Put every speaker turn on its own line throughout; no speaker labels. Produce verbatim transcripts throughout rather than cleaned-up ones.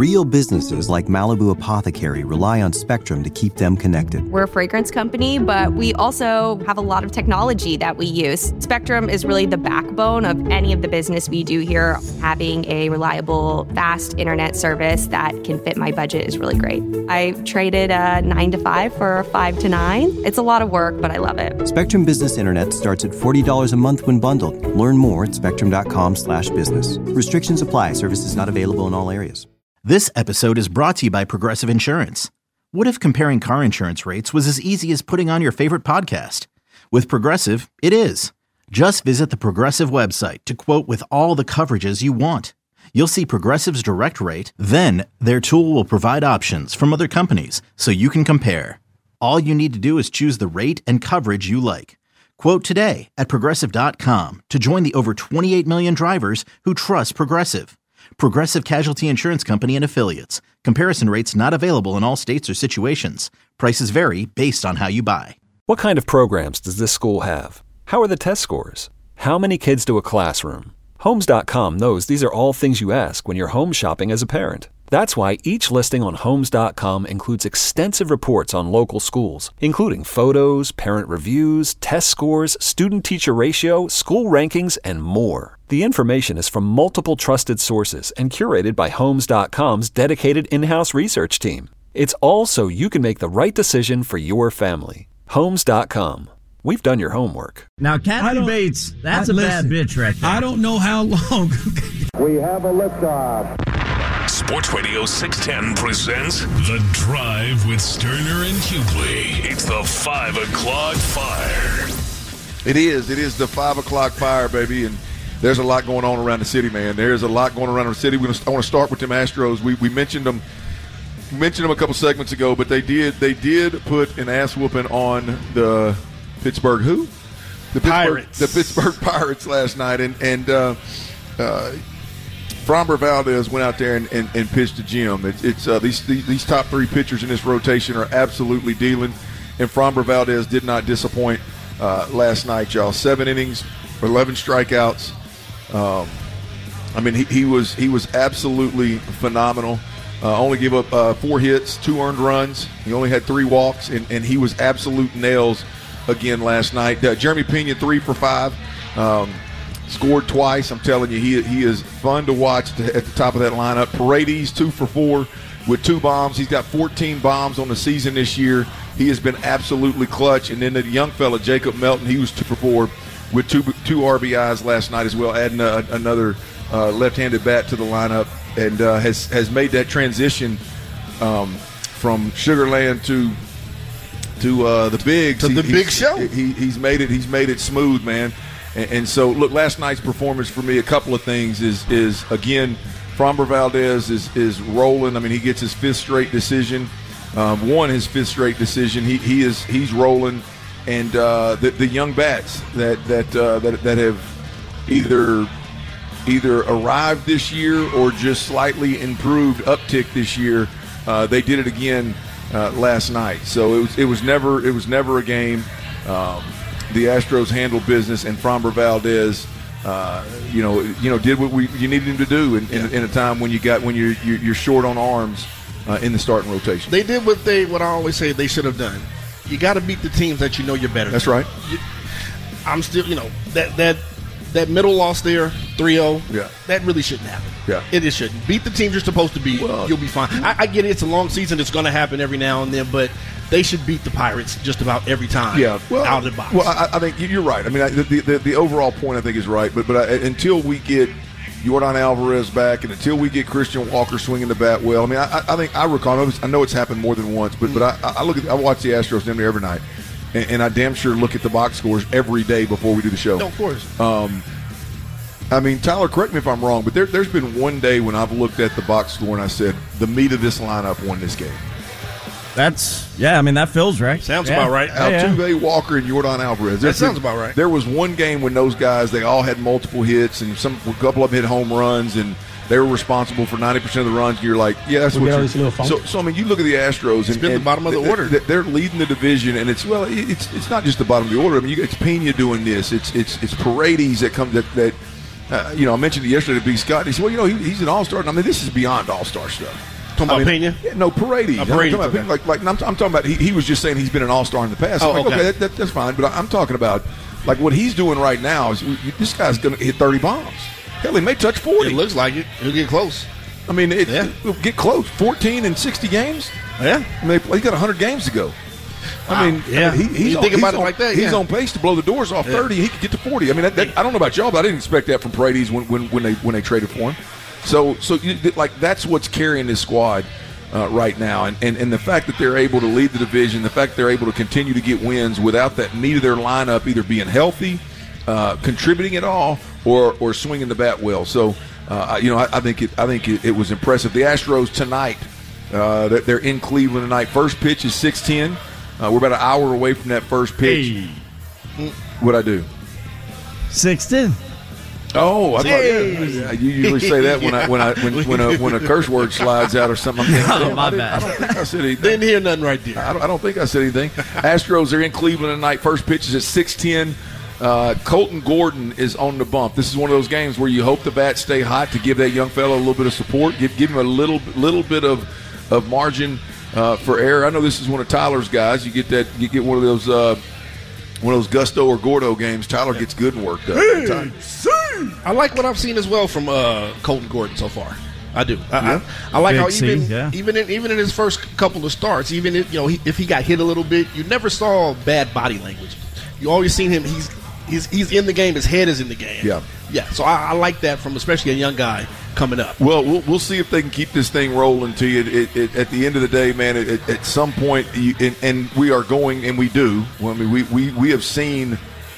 Real businesses like Malibu Apothecary rely on Spectrum to keep them connected.
We're a fragrance company, but we also have a lot of technology that we use. Spectrum is really the backbone of any of the business we do here. Having a reliable, fast internet service that can fit my budget is really great. I traded a nine to five for a five to nine. It's a lot of work, but I love it.
Spectrum Business Internet starts at forty dollars a month when bundled. Learn more at spectrum.com slash business. Restrictions apply. Services not available in all areas.
This episode is brought to you by Progressive Insurance. What if comparing car insurance rates was as easy as putting on your favorite podcast? With Progressive, it is. Just visit the Progressive website to quote with all the coverages you want. You'll see Progressive's direct rate, then their tool will provide options from other companies so you can compare. All you need to do is choose the rate and coverage you like. Quote today at Progressive dot com to join the over twenty-eight million drivers who trust Progressive. Progressive Casualty Insurance Company and Affiliates. Comparison rates not available in all states or situations. Prices vary based on how you buy.
What kind of programs does this school have? How are the test scores? How many kids do a classroom? Homes dot com knows these are all things you ask when you're home shopping as a parent. That's why each listing on Homes dot com includes extensive reports on local schools, including photos, parent reviews, test scores, student-teacher ratio, school rankings, and more. The information is from multiple trusted sources and curated by Homes dot com's dedicated in-house research team. It's all so you can make the right decision for your family. Homes dot com. We've done your homework.
Now, Kathy Bates, that's I, a listen, bad bitch right there.
I don't know how long.
We have a liftoff.
Sports Radio six ten presents The Drive with Sterner and Hughley. It's the five o'clock fire.
It is. It is the five o'clock fire, baby, and there's a lot going on around the city, man. There's a lot going around the city. We're gonna, I want to start with them Astros. We we mentioned them. We mentioned them a couple segments ago, but they did they did put an ass whooping on the Pittsburgh who? The Pittsburgh,
Pirates.
The Pittsburgh Pirates last night, and and uh, uh, Framber Valdez went out there and, and, and pitched a gem. It's, it's uh, these, these these top three pitchers in this rotation are absolutely dealing, and Framber Valdez did not disappoint uh, last night, y'all. Seven innings, eleven strikeouts. Um, I mean, he, he was he was absolutely phenomenal. Uh, only gave up uh, four hits, two earned runs. He only had three walks, and, and he was absolute nails again last night. Uh, Jeremy Pena, three for five. Um, Scored twice. I'm telling you, he he is fun to watch at the, at the top of that lineup. Paredes, two for four with two bombs. He's got fourteen bombs on the season this year. He has been absolutely clutch. And then the young fella, Jacob Melton, he was two for four with two two R B Is last night as well, adding a, another uh, left-handed bat to the lineup, and uh, has, has made that transition um, from Sugarland to to uh, the Bigs.
To
he,
the big show.
He, he's made it. He's made it smooth, man. And, and so, look, last night's performance for me, a couple of things is is again, Framber Valdez is is rolling. I mean, he gets his fifth straight decision. Um, won his fifth straight decision. He he is he's rolling, and uh, the the young bats that that uh, that that have either either arrived this year or just slightly improved uptick this year. Uh, they did it again uh, last night. So it was it was never it was never a game. Um, the Astros handled business, and Framber Valdez, uh, you know, you know, did what we you needed him to do in, in, in a time when you got when you're you're, you're short on arms uh, in the starting rotation.
They did what they what I always say they should have done. You got to beat the teams that you know you're better.
That's
than.
right.
You, I'm still, you know, that that that middle loss there, three oh.
Yeah.
That really shouldn't happen.
Yeah.
It, it shouldn't. Beat the teams you're supposed to beat. Well, you'll be fine. I, I get it. It's a long season. It's going to happen every now and then, but they should beat the Pirates just about every time.
Yeah, well,
out of the box.
Well, I, I think you're right. I mean, I, the, the the overall point I think is right, but but I, until we get Yordan Alvarez back, and until we get Christian Walker swinging the bat well, I mean, I, I think I recall. I know, it's, I know it's happened more than once, but but I, I look at I watch the Astros damn near every night, and, and I damn sure look at the box scores every day before we do the show.
No, of course.
Um, I mean, Tyler, correct me if I'm wrong, but there, there's been one day when I've looked at the box score and I said the meat of this lineup won this game.
That's, yeah, I mean, that feels right.
Sounds
yeah.
about right.
Altuve,
yeah.
Walker, and Yordan Alvarez.
That sounds about right.
There was one game when those guys, they all had multiple hits, and some a couple of them hit home runs, and they were responsible for ninety percent of the runs. And you're like, yeah, that's
we
what you're – so, so, I mean, you look at the Astros.
It's
and,
been
and
the bottom of the
th-
order.
Th- they're leading the division, and it's – well, it's it's not just the bottom of the order. I mean, you, it's Pena doing this. It's it's it's Paredes that come that, that – uh, you know, I mentioned it yesterday to B. Scott. He said, well, you know, he, he's an all-star. I mean, this is beyond all-star stuff.
Talking about
I mean,
Pena?
Yeah, no, Paredes.
Oh,
I'm
Paredes,
talking about,
okay.
like, like, I'm, I'm talking about, he, he was just saying he's been an all-star in the past.
Oh,
I'm like,
okay.
okay, that, that, that's fine. But I'm talking about, like, what he's doing right now is this guy's going to hit thirty bombs. Hell, he may touch forty.
It looks like it. He'll get close.
I mean, it,
Yeah.
it'll get close. fourteen in sixty games?
Yeah.
I mean, he's got one hundred games to go. I mean,
Yeah.
I mean, he, he's,
You
on,
think
he's
about it
on-
like that,
He's
yeah.
on pace to blow the doors off
Yeah.
thirty. He could get to forty. I mean, that, that, I don't know about y'all, but I didn't expect that from Paredes when, when, when they when they traded for him. So, so you, like that's what's carrying this squad uh, right now, and, and and the fact that they're able to lead the division, the fact that they're able to continue to get wins without that meat of their lineup either being healthy, uh, contributing at all, or or swinging the bat well. So, uh, you know, I, I think it I think it, it was impressive. The Astros tonight, uh, they're they're in Cleveland tonight. First pitch is six ten. Uh, we're about an hour away from that first pitch.
Hey.
What'd I do?
six ten.
Oh, I thought,
Hey.
yeah, you usually say that when I when I when, when a when a curse word slides out or something. I'm thinking,
Oh,
damn,
my
I didn't-
bad.
I don't think I said anything.
Didn't hear nothing right there.
I don't, I don't think I said anything. Astros are in Cleveland tonight. First pitch is at six ten. Uh, Colton Gordon is on the bump. This is one of those games where you hope the bats stay hot to give that young fellow a little bit of support, give give him a little little bit of of margin uh, for error. I know this is one of Tyler's guys. You get that you get one of those uh, one of those Gusto or Gordo games. Tyler gets good and worked up.
I like what I've seen as well from uh, Colton Gordon so far. I do. I,
Yeah.
I, I like
Big
how
C,
even
yeah.
even in, even in his first couple of starts, even if, you know he, if he got hit a little bit, you never saw bad body language. You always seen him. He's he's he's in the game. His head is in the game.
Yeah.
yeah. So I, I like that from especially a young guy coming up.
Well, we'll we'll see if they can keep this thing rolling to you. It, it, at the end of the day, man, it, it, at some point, you, and, and we are going, and we do. Well, I mean, we, we, we have seen,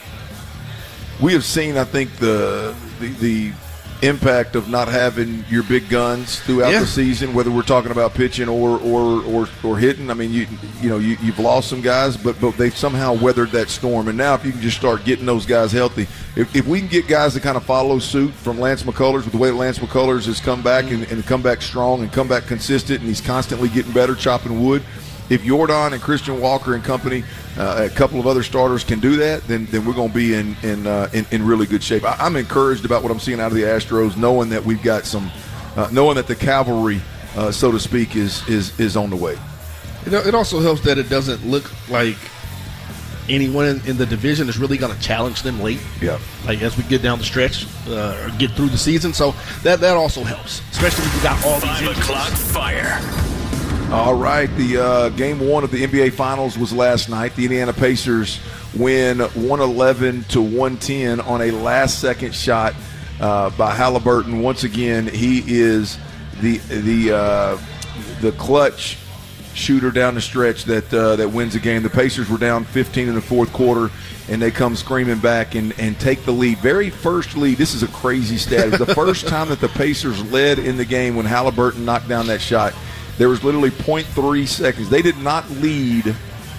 we have seen. I think the the, the impact of not having your big guns throughout
Yeah.
the season, whether we're talking about pitching or or or, or hitting. I mean, you you know, you, you've lost some guys, but but they've somehow weathered that storm. And now, if you can just start getting those guys healthy, if, if we can get guys to kind of follow suit from Lance McCullers, with the way that Lance McCullers has come back and, and come back strong and come back consistent, and he's constantly getting better, chopping wood. If Jordan and Christian Walker and company, uh, a couple of other starters can do that, then then we're going to be in in, uh, in in really good shape. I, I'm encouraged about what I'm seeing out of the Astros, knowing that we've got some, uh, knowing that the cavalry, uh, so to speak, is is is on the way.
It, it also helps that it doesn't look like anyone in, in the division is really going to challenge them late.
Yeah.
Like as we get down the stretch uh, or get through the season, so that that also helps, especially when you got all these
Five
injuries.
o'clock fire.
All right, the uh, game one of the N B A Finals was last night. The Indiana Pacers win one eleven to one ten on a last-second shot uh, by Halliburton. Once again, he is the the uh, the clutch shooter down the stretch that uh, that wins the game. The Pacers were down fifteen in the fourth quarter, and they come screaming back and, and take the lead. Very first lead. This is a crazy stat. It was the first time that the Pacers led in the game when Halliburton knocked down that shot. There was literally point three seconds. They did not lead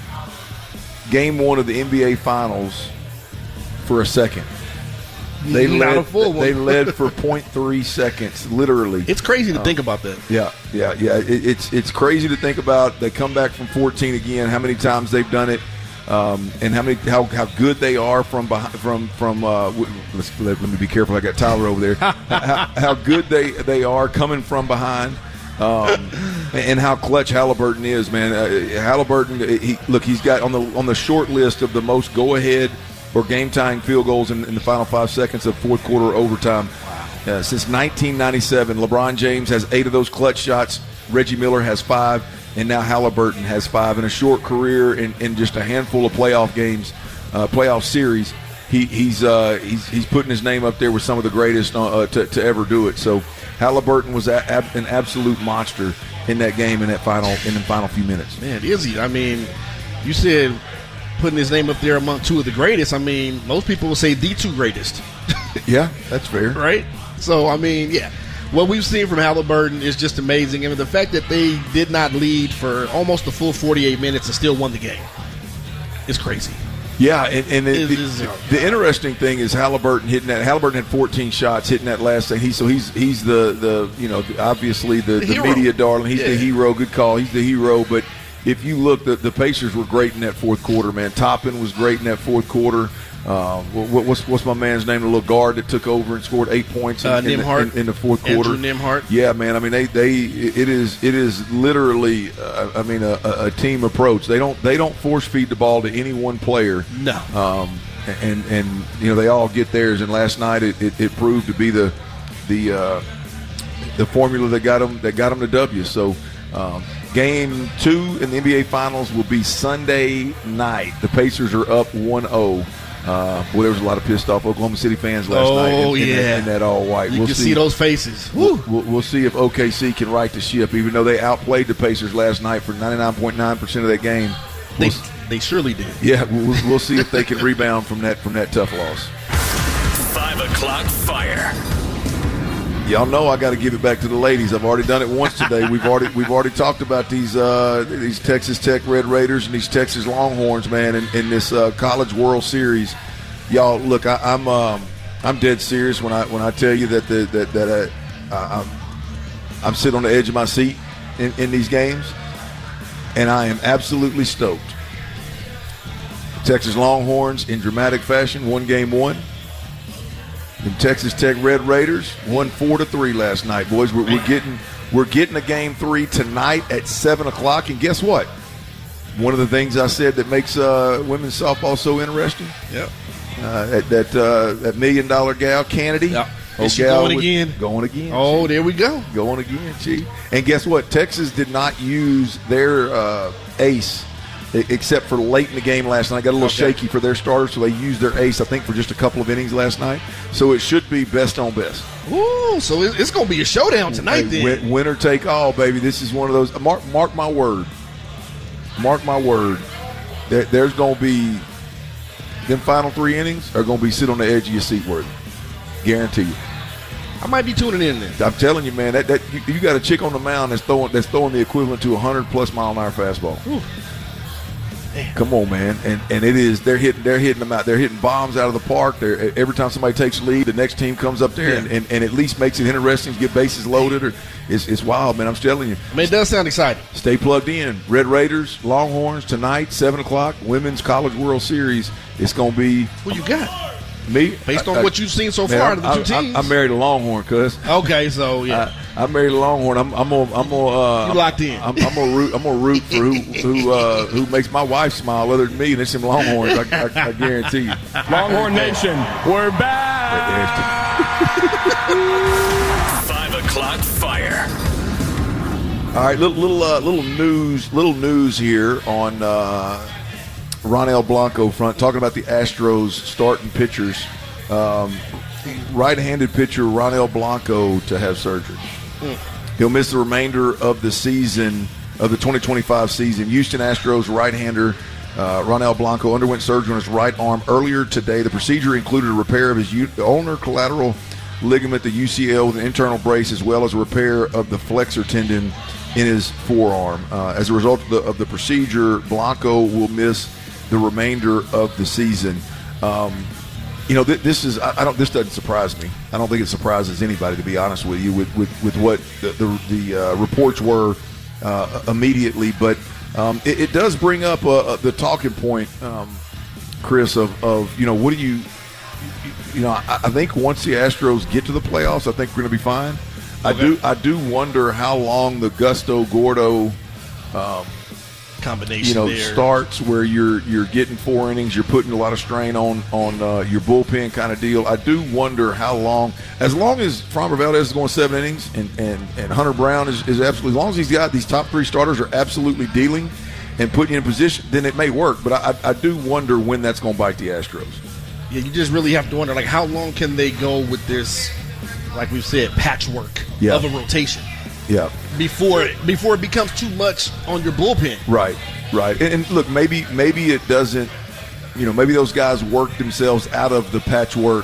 game one of the N B A Finals for a second. They
Not
led,
a full one.
They led for point three seconds, literally.
It's crazy to think about that.
Yeah, yeah, yeah. It, it's it's crazy to think about. They come back from fourteen again. How many times they've done it, um, and how many how, how good they are from behind, from from. Uh, w- let's, let, let me be careful. I got Tyler over there. how, how good they they are coming from behind. Um, and how clutch Halliburton is, man. Uh, Halliburton, he, look, he's got on the on the short list of the most go-ahead or game-tying field goals in, in the final five seconds of fourth quarter overtime. Uh, since nineteen ninety-seven, LeBron James has eight of those clutch shots. Reggie Miller has five, and now Halliburton has five. In a short career, in, in just a handful of playoff games, uh, playoff series, he, he's uh, he's he's putting his name up there with some of the greatest uh, to, to ever do it. So Halliburton was a, ab, an absolute monster in that game in that final in the final few minutes.
Man, is he? I mean, you said putting his name up there among two of the greatest. I mean, most people will say the two greatest.
Yeah, that's fair.
Right? So, I mean, yeah. What we've seen from Halliburton is just amazing. I mean, the fact that they did not lead for almost the full forty-eight minutes and still won the game is crazy.
Yeah, and, and it,
It
the,
is-
the interesting thing is Halliburton hitting that. Halliburton had fourteen shots, hitting that last thing. He so he's he's the, the you know obviously the,
The
the,
hero.
media darling. He's
Yeah.
the hero. Good call. He's the hero. But if you look, the, the Pacers were great in that fourth quarter. Man, Toppin was great in that fourth quarter. Uh, what, what's what's my man's name? The little guard that took over and scored eight points in,
uh,
in, the, in, in the fourth quarter.
Andrew Nembhard.
Yeah, man. I mean, they, they it is it is literally uh, I mean a, a team approach. They don't they don't force feed the ball to any one player.
No.
Um, and and you know they all get theirs. And last night it, it, it proved to be the the uh, the formula that got them that got them the W. So. Um, Game two in the N B A Finals will be Sunday night. The Pacers are up one oh. Uh, boy, there was a lot of pissed off Oklahoma City fans last
oh,
night in, in,
yeah.
that, in that all-white.
You
we'll
can
see.
see those faces.
We'll, we'll, we'll see if O K C can right the ship, even though they outplayed the Pacers last night for ninety-nine point nine percent of that game.
They,
we'll,
they surely did.
Yeah, we'll, we'll see if they can rebound from that from that tough loss.
Five o'clock fire.
Y'all know I got to give it back to the ladies. I've already done it once today. We've already we've already talked about these uh, these Texas Tech Red Raiders and these Texas Longhorns, man, in, in this uh, College World Series. Y'all, look, I, I'm um, I'm dead serious when I when I tell you that the, that that uh, I'm I'm sitting on the edge of my seat in, in these games, and I am absolutely stoked. Texas Longhorns in dramatic fashion won game one. The Texas Tech Red Raiders won four to three last night, boys. We're, we're getting we're getting a game three tonight at seven o'clock, and guess what? One of the things I said that makes uh, women's softball so interesting.
Yep.
Uh, that that uh, that million dollar gal Kennedy.
Yep.
Oh,
Is she
gal
going
with,
again?
Going again.
Oh, there we go.
Going again, she. And guess what? Texas did not use their uh, ace. Except for late in the game last night. Got a little okay. shaky for their starters, so they used their ace, I think, for just a couple of innings last night. So it should be best on best.
Ooh, so it's going to be a showdown tonight
hey,
then.
Win, winner take all, baby. This is one of those. Mark, mark my word. Mark my word. There, there's going to be – them final three innings are going to be sit on the edge of your seat worthy. Guarantee you.
I might be tuning in then.
I'm telling you, man, that, that you, you got a chick on the mound that's throwing that's throwing the equivalent to a hundred plus mile an hour fastball.
Ooh.
Come on, man, and and it is they're hitting they're hitting them out. They're hitting bombs out of the park. They're, every time somebody takes the lead, the next team comes up there
yeah.
and, and, and at least makes it interesting to get bases loaded. Or it's it's wild, man. I'm telling you.
I mean, it does sound exciting.
Stay plugged in. Red Raiders, Longhorns tonight, seven o'clock. Women's College World Series. It's gonna be.
Who you got?
Me,
based on
I,
what you've seen so
man,
far of the two
I,
teams.
I, I married a Longhorn, cuz.
Okay, so yeah,
I, I married a Longhorn. I'm, I'm gonna, I'm gonna, uh,
you locked in.
I'm, I'm gonna root, I'm gonna root for who, who, uh, who makes my wife smile, other than me, and it's them Longhorns. I, I, I guarantee you.
Longhorn Nation, we're back.
Five o'clock fire.
All right, little, little, uh, little news, little news here on. Uh, Ronel Blanco front, talking about the Astros starting pitchers. Um, right-handed pitcher Ronel Blanco to have surgery. Mm. He'll miss the remainder of the season, of the twenty twenty-five season. Houston Astros right-hander uh, Ronel Blanco underwent surgery on his right arm earlier today. The procedure included a repair of his u- ulnar collateral ligament, the U C L, with an internal brace, as well as a repair of the flexor tendon in his forearm. Uh, as a result of the, of the procedure, Blanco will miss the remainder of the season. Um, you know, th- this is I, I don't. This doesn't surprise me. I don't think it surprises anybody, to be honest with you, with with, with what the the, the uh, reports were uh, immediately. But um, it, it does bring up uh, uh, the talking point, um, Chris, of, of you know, what do you, you know, I, I think once the Astros get to the playoffs, I think we're going to be fine. Okay. I do I do wonder how long the Gusto Gordo. Um,
combination
you know
there.
starts where you're you're getting four innings, you're putting a lot of strain on on uh, your bullpen kind of deal. I do wonder how long, as long as Framber Valdez is going seven innings and and, and Hunter Brown is, is absolutely, as long as he's got these top three starters are absolutely dealing and putting you in position, then it may work. But I, I do wonder when that's going to bite the Astros.
Yeah, you just really have to wonder, like, how long can they go with this, like we've said, patchwork
yeah.
of a rotation?
Yeah.
Before before it becomes too much on your bullpen.
Right, right. And, and look, maybe maybe it doesn't, you know, maybe those guys work themselves out of the patchwork,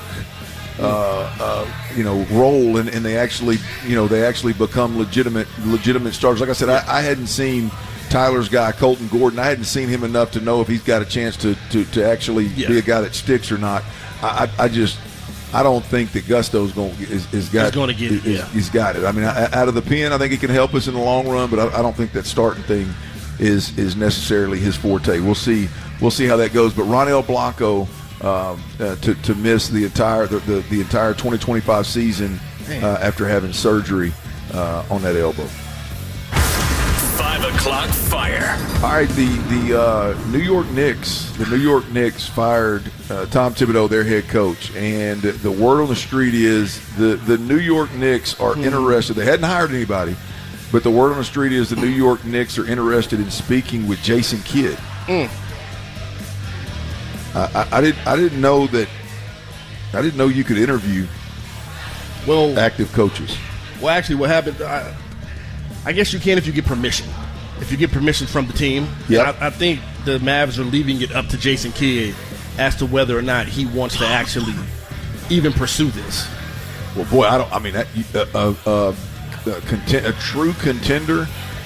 uh, uh, you know, role, and, and they actually, you know, they actually become legitimate legitimate starters. Like I said, I, I hadn't seen Tyler's guy, Colton Gordon. I hadn't seen him enough to know if he's got a chance to to, to actually yeah. be a guy that sticks or not. I, I, I just. I don't think that Gusto's going is, is got.
He's going to get it.
Is,
yeah.
He's got it. I mean, I, out of the pen, I think he can help us in the long run, but I, I don't think that starting thing is is necessarily his forte. We'll see. We'll see how that goes. But Ronel Blanco um, uh, to to miss the entire the, the, the entire twenty twenty-five season uh, after having surgery uh, on that elbow.
Five o'clock fire.
All right, the the uh, New York Knicks, the New York Knicks fired uh, Tom Thibodeau, their head coach, and the word on the street is the the New York Knicks are mm. interested. They hadn't hired anybody, but the word on the street is the New York Knicks are interested in speaking with Jason Kidd. Mm. I, I, I didn't I didn't know that. I didn't know you could interview
well
active coaches.
Well, actually, what happened? I, I guess you can if you get permission. If you get permission from the team.
Yeah.
I, I think the Mavs are leaving it up to Jason Kidd as to whether or not he wants to actually even pursue this.
Well, boy, I don't. I mean, that, uh, uh, uh, content, a true contender.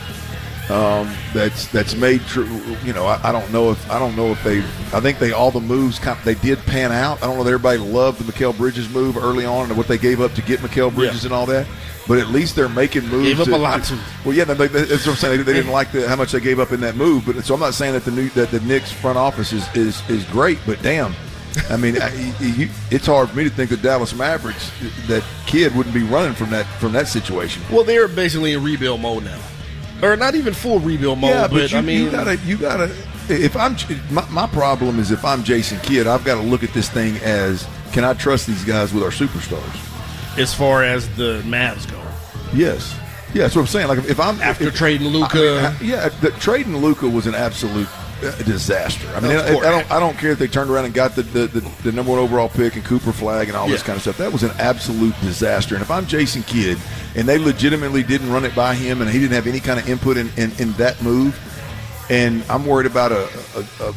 Um, that's that's made true. You know, I, I don't know if I don't know if they. I think they all the moves kind of, they did pan out. I don't know if everybody loved the Mikal Bridges move early on and what they gave up to get Mikal Bridges
yeah.
and all that. But at least they're making moves.
Gave up
to,
a lot too.
Well, yeah, they, they, that's what I'm saying. They, they didn't like the, how much they gave up in that move. But so I'm not saying that the new that the Knicks front office is is, is great. But damn, I mean, I, you, it's hard for me to think the Dallas Mavericks that Kidd wouldn't be running from that from that situation.
Well, they're basically in rebuild mode now, or not even full rebuild mode.
Yeah, but,
but
you,
I mean,
you gotta you gotta. If I'm my, my problem is if I'm Jason Kidd, I've got to look at this thing as, can I trust these guys with our superstars?
As far as the Mavs go.
Yes. Yeah, that's what I'm saying. Like if I'm
after
if,
trading Luka,
I mean, yeah, the, trading Luka was an absolute uh, disaster. I mean, I, I don't, I don't care if they turned around and got the the, the, the number one overall pick and Cooper Flag and all
yeah.
this kind of stuff. That was an absolute disaster. And if I'm Jason Kidd and they legitimately didn't run it by him and he didn't have any kind of input in, in, in that move, and I'm worried about a, a, a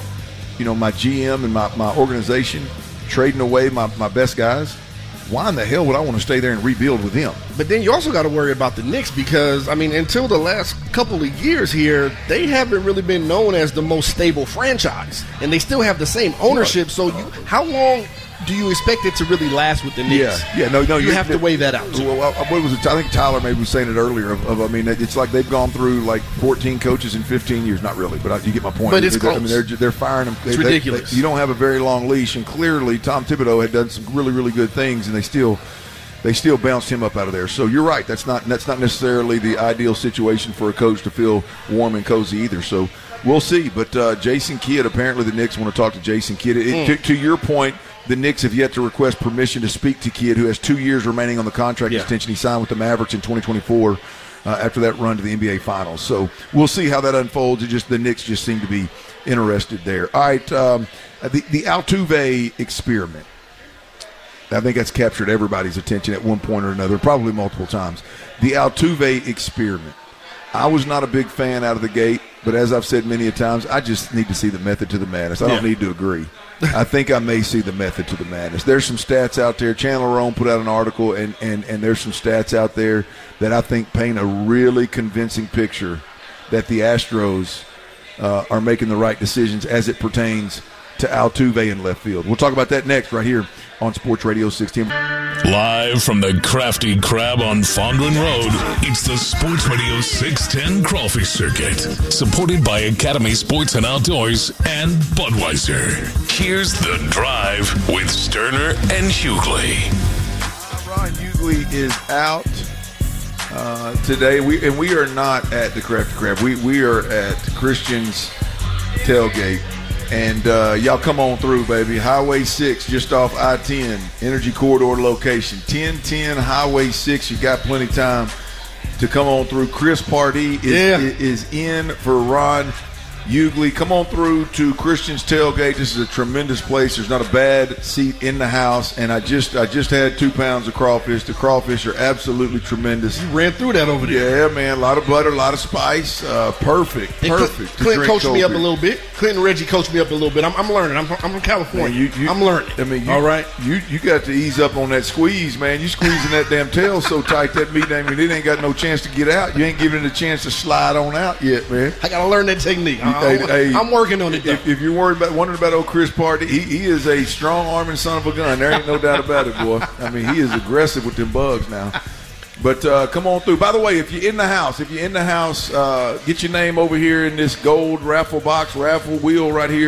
you know my G M and my, my organization trading away my, my best guys. Why in the hell would I want to stay there and rebuild with them?
But then you also got to worry about the Knicks because, I mean, until the last couple of years here, they haven't really been known as the most stable franchise. And they still have the same ownership. So you, how long do you expect it to really last with the Knicks?
Yeah, yeah, no, no.
You, you have to weigh that out, too.
Well, what was it? I think Tyler maybe was saying it earlier. Of, of I mean, it's like they've gone through like fourteen coaches in fifteen years. Not really, but I, you get my point.
But it's
they,
close.
I mean, they're, they're firing them.
It's
they,
ridiculous.
They, you don't have a very long leash, and clearly Tom Thibodeau had done some really, really good things, and they still – They still bounced him up out of there. So you're right. That's not that's not necessarily the ideal situation for a coach to feel warm and cozy either. So we'll see. But uh, Jason Kidd, apparently the Knicks want to talk to Jason Kidd. It,
mm.
to, to your point, the Knicks have yet to request permission to speak to Kidd, who has two years remaining on the contract
yeah.
extension. He signed with the Mavericks in twenty twenty-four uh, after that run to the N B A Finals. So we'll see how that unfolds. It just the Knicks just seem to be interested there. All right, um, the, the Altuve experiment. I think that's captured everybody's attention at one point or another, probably multiple times. The Altuve experiment. I was not a big fan out of the gate, but as I've said many a times, I just need to see the method to the madness. I don't
yeah.
need to agree. I think I may see the method to the madness. There's some stats out there. Chandler Rome put out an article, and, and, and there's some stats out there that I think paint a really convincing picture that the Astros uh, are making the right decisions as it pertains to Altuve in left field. We'll talk about that next right here on Sports Radio six ten.
Live from the Crafty Crab on Fondren Road, it's the Sports Radio six ten Crawfish Circuit, supported by Academy Sports and Outdoors and Budweiser. Here's The Drive with Sterner and Hughley.
Ron Hughley is out uh, today, we and we are not at the Crafty Crab. We, we are at Christian's Tailgate. And uh, y'all come on through, baby. Highway six, just off I ten, Energy Corridor location. ten ten Highway six. You got plenty of time to come on through. Chris Pardee is,
yeah.
is in for Ron Hughley. Come on through to Christian's Tailgate. This is a tremendous place. There's not a bad seat in the house. And I just I just had two pounds of crawfish. The crawfish are absolutely tremendous.
You ran through that over there.
Yeah, man. A lot of butter, a lot of spice. Uh, perfect. Perfect.
Clint coached me up a little bit. Clint and Reggie coached me up a little bit. I'm, I'm learning. I'm, I'm from California. Man, you, you, I'm learning.
I mean, you,
all right.
You you got to ease up on that squeeze, man. You squeezing that damn tail so tight that meat, I mean, it ain't got no chance to get out. You ain't giving it a chance to slide on out yet, man.
I got to learn that technique.
You, hey,
I'm,
hey,
I'm working on it.
If, if you're worried about wondering about old Chris Pardee, he, he is a strong arming son of a gun. There ain't no doubt about it, boy. I mean, he is aggressive with them bugs now. But uh, come on through. By the way, if you're in the house, if you're in the house, uh, get your name over here in this gold raffle box, raffle wheel right here.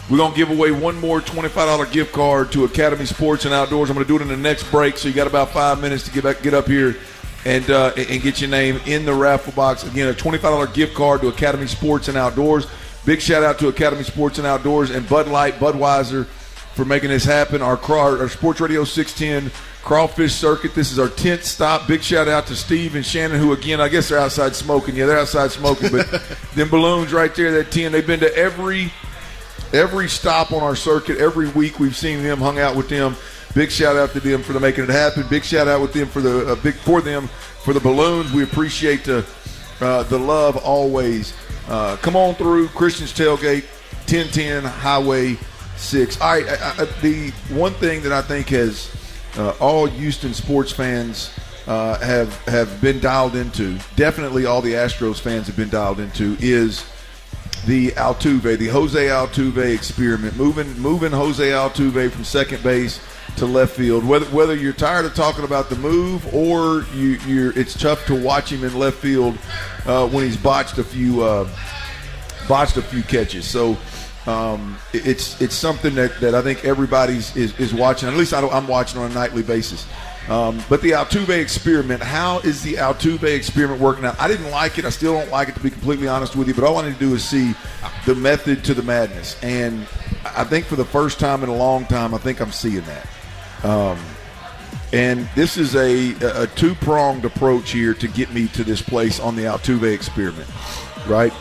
We're going to give away one more twenty-five dollars gift card to Academy Sports and Outdoors. I'm going to do it in the next break, so you got about five minutes to get back, get up here and uh, and get your name in the raffle box. Again, a twenty-five dollars gift card to Academy Sports and Outdoors. Big shout out to Academy Sports and Outdoors and Bud Light, Budweiser for making this happen. Our, our Sports Radio six ten Crawfish Circuit. This is our tenth stop. Big shout out to Steve and Shannon, who, again, I guess they're outside smoking. Yeah, they're outside smoking, but them balloons right there, that ten, they've been to every – Every stop on our circuit, every week we've seen them, hung out with them. Big shout out to them for making it happen. Big shout out with them for the uh, big for them for the balloons. We appreciate the uh, the love always. Uh, come on through Christian's Tailgate, ten ten Highway six. All right, I, I, the one thing that I think has uh, all Houston sports fans uh, have have been dialed into, definitely all the Astros fans have been dialed into, is the Altuve, the Jose Altuve experiment, moving moving Jose Altuve from second base to left field. Whether whether you're tired of talking about the move or you, you're, it's tough to watch him in left field uh, when he's botched a few uh, botched a few catches. So um, it's it's something that, that I think everybody's is, is watching. At least I I'm watching on a nightly basis. Um, but the Altuve experiment, how is the Altuve experiment working out? I didn't like it. I still don't like it, to be completely honest with you. But all I wanted to do is see the method to the madness. And I think for the first time in a long time, I think I'm seeing that. Um, and this is a, a two-pronged approach here to get me to this place on the Altuve experiment, right?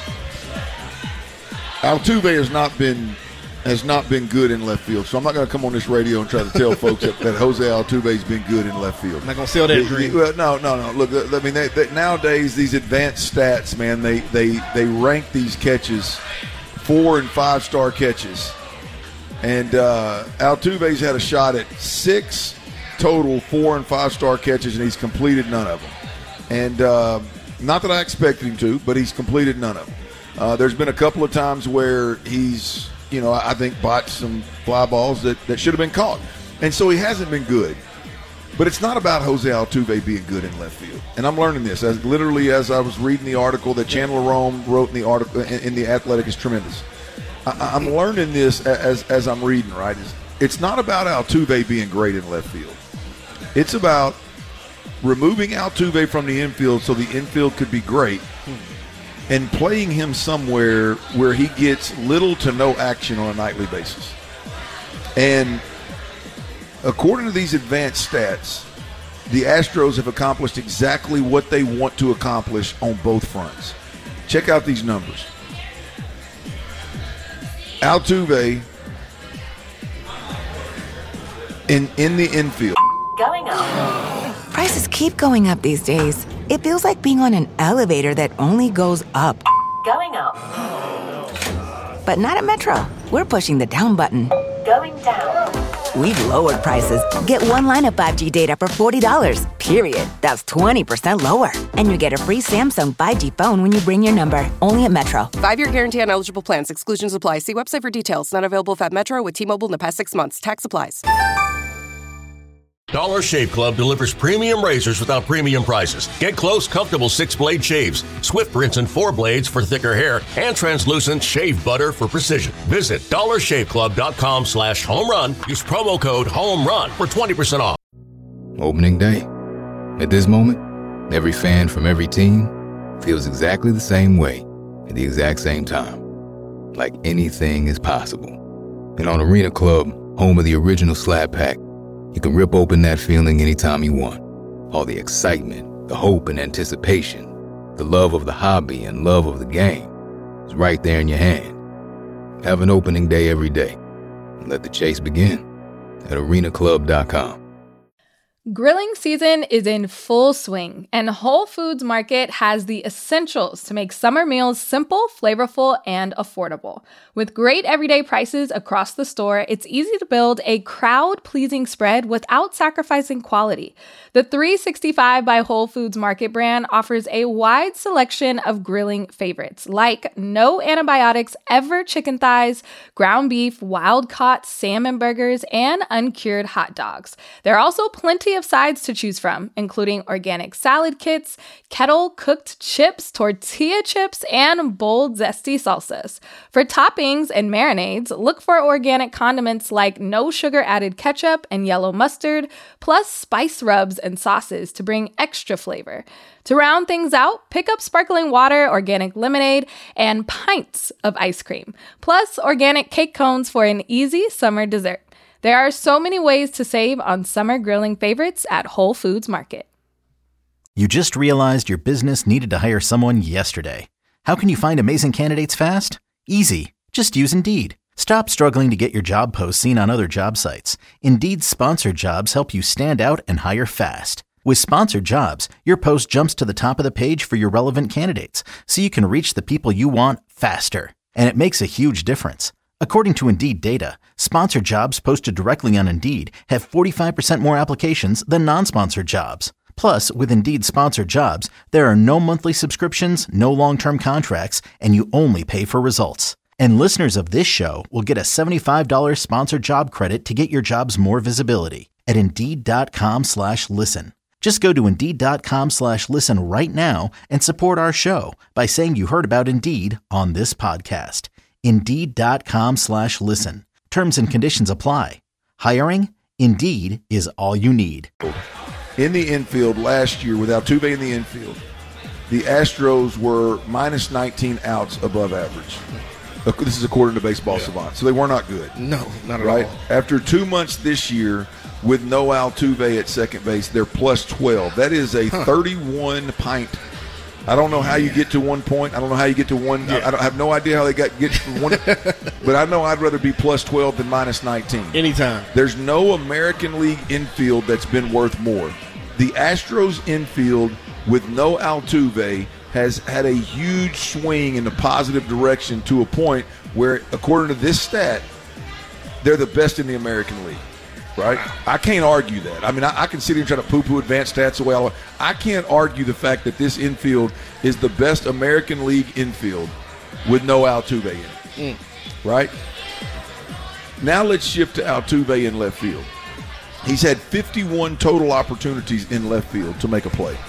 Altuve has not been – has not been good in left field. So I'm not going to come on this radio and try to tell folks that, that Jose Altuve's been good in left field.
I'm not going to sell that dream.
Well, no, no, no. Look, I mean, they, they, nowadays these advanced stats, man, they, they, they rank these catches four and five star catches. And uh, Altuve's had a shot at six total four and five star catches, and he's completed none of them. And uh, not that I expected him to, but he's completed none of them. Uh, there's been a couple of times where he's, you know, I think botched some fly balls that, that should have been caught. And so he hasn't been good. But it's not about Jose Altuve being good in left field. And I'm learning this. As literally as I was reading the article that Chandler Rome wrote in the article in, in The Athletic is tremendous. I, I'm learning this as, as I'm reading, right? It's, it's not about Altuve being great in left field. It's about removing Altuve from the infield so the infield could be great, and playing him somewhere where he gets little to no action on a nightly basis. And according to these advanced stats, the Astros have accomplished exactly what they want to accomplish on both fronts. Check out these numbers. Altuve in, in the infield.
Going up. Prices keep going up these days. It feels like being on an elevator that only goes up. Going up. But not at Metro. We're pushing the down button. Going down. We've lowered prices. Get one line of five G data for forty dollars, period. That's twenty percent lower. And you get a free Samsung five G phone when you bring your number. Only at Metro.
Five-year guarantee on eligible plans. Exclusions apply. See website for details. Not available at Metro with T-Mobile in the past six months. Tax applies.
Dollar Shave Club delivers premium razors without premium prices. Get close, comfortable six-blade shaves, swift rinse and four blades for thicker hair, and translucent shave butter for precision. Visit dollar shave club dot com slash home run. Use promo code HOMERUN for twenty percent off.
Opening day. At this moment, every fan from every team feels exactly the same way at the exact same time. Like anything is possible. And on Arena Club, home of the original Slab Pack, you can rip open that feeling anytime you want. All the excitement, the hope and anticipation, the love of the hobby and love of the game is right there in your hand. Have an opening day every day. And let the chase begin at arena club dot com.
Grilling season is in full swing, and Whole Foods Market has the essentials to make summer meals simple, flavorful, and affordable. With great everyday prices across the store, it's easy to build a crowd-pleasing spread without sacrificing quality. The three sixty-five by Whole Foods Market brand offers a wide selection of grilling favorites, like no antibiotics ever chicken thighs, ground beef, wild-caught salmon burgers, and uncured hot dogs. There are also plenty of of sides to choose from, including organic salad kits, kettle-cooked chips, tortilla chips, and bold, zesty salsas. For toppings and marinades, look for organic condiments like no sugar-added ketchup and yellow mustard, plus spice rubs and sauces to bring extra flavor. To round things out, pick up sparkling water, organic lemonade, and pints of ice cream, plus organic cake cones for an easy summer dessert. There are so many ways to save on summer grilling favorites at Whole Foods Market.
You just realized your business needed to hire someone yesterday. How can you find amazing candidates fast? Easy. Just use Indeed. Stop struggling to get your job posts seen on other job sites. Indeed's sponsored jobs help you stand out and hire fast. With sponsored jobs, your post jumps to the top of the page for your relevant candidates, so you can reach the people you want faster. And it makes a huge difference. According to Indeed data, sponsored jobs posted directly on Indeed have forty-five percent more applications than non-sponsored jobs. Plus, with Indeed sponsored jobs, there are no monthly subscriptions, no long-term contracts, and you only pay for results. And listeners of this show will get a seventy-five dollars sponsored job credit to get your jobs more visibility at Indeed.com slash listen. Just go to Indeed.com slash listen right now and support our show by saying you heard about Indeed on this podcast. Indeed.com slash listen. Terms and conditions apply. Hiring? Indeed is all you need.
In the infield last year, with Altuve in the infield, the Astros were minus nineteen outs above average. This is according to Baseball yeah. Savant. So they were not good.
No, not at
right?
all.
After two months this year, with no Altuve at second base, they're plus twelve. That is a huh. thirty-one pint. I don't know how you get to one point. I don't know how you get to one. Yeah. I, don't, I have no idea how they got get to one. But I know I'd rather be plus twelve than minus nineteen.
Anytime.
There's no American League infield that's been worth more. The Astros infield with no Altuve has had a huge swing in the positive direction to a point where, according to this stat, they're the best in the American League. Right? I can't argue that. I mean, I, I can sit here and try to poo-poo advanced stats away. All, I can't argue the fact that this infield is the best American League infield with no Altuve in it. Mm. Right? Now let's shift to Altuve in left field. He's had fifty-one total opportunities in left field to make a play.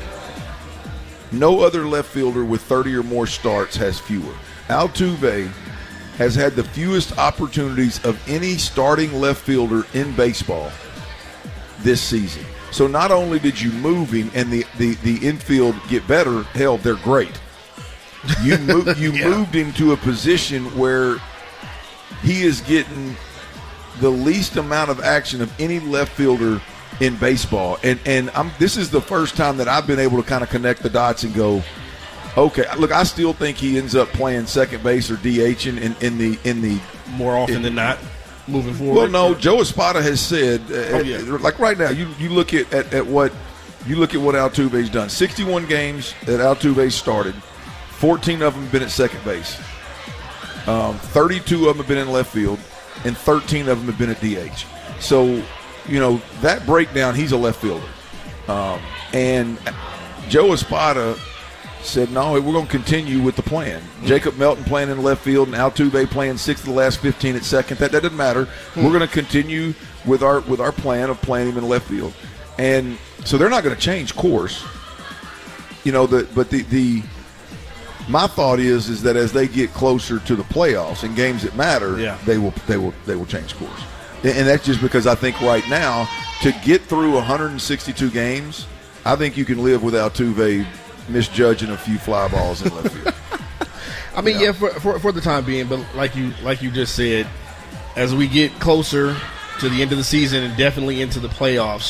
No other left fielder with thirty or more starts has fewer. Altuve has had the fewest opportunities of any starting left fielder in baseball this season. So not only did you move him and the, the, the infield get better, hell, they're great. You, move, you yeah. moved him to a position where he is getting the least amount of action of any left fielder in baseball. And, and I'm, this is the first time that I've been able to kind of connect the dots and go, okay, look, I still think he ends up playing second base or DHing in, in the in the
more often in, than not moving forward.
Well, no, Joe Espada has said, uh,
oh, yeah.
like right now, you you look at, at, at what you look at what Altuve's done. sixty-one games that Altuve started, fourteen of them have been at second base, um, thirty-two of them have been in left field, and thirteen of them have been at D H. So, you know, that breakdown, he's a left fielder, um, and Joe Espada said, no, we're going to continue with the plan. Mm-hmm. Jacob Melton playing in left field and Altuve playing six of the last fifteen at second. That, that doesn't matter. Mm-hmm. We're going to continue with our with our plan of playing him in left field. And so they're not going to change course. You know, the, but the, the my thought is is that as they get closer to the playoffs and games that matter,
yeah.
they will they will they will change course. And, and that's just because I think right now to get through one hundred sixty-two games, I think you can live with Altuve misjudging a few fly balls in left field.
I mean, yeah, yeah for, for for the time being, but like you like you just said, as we get closer to the end of the season and definitely into the playoffs,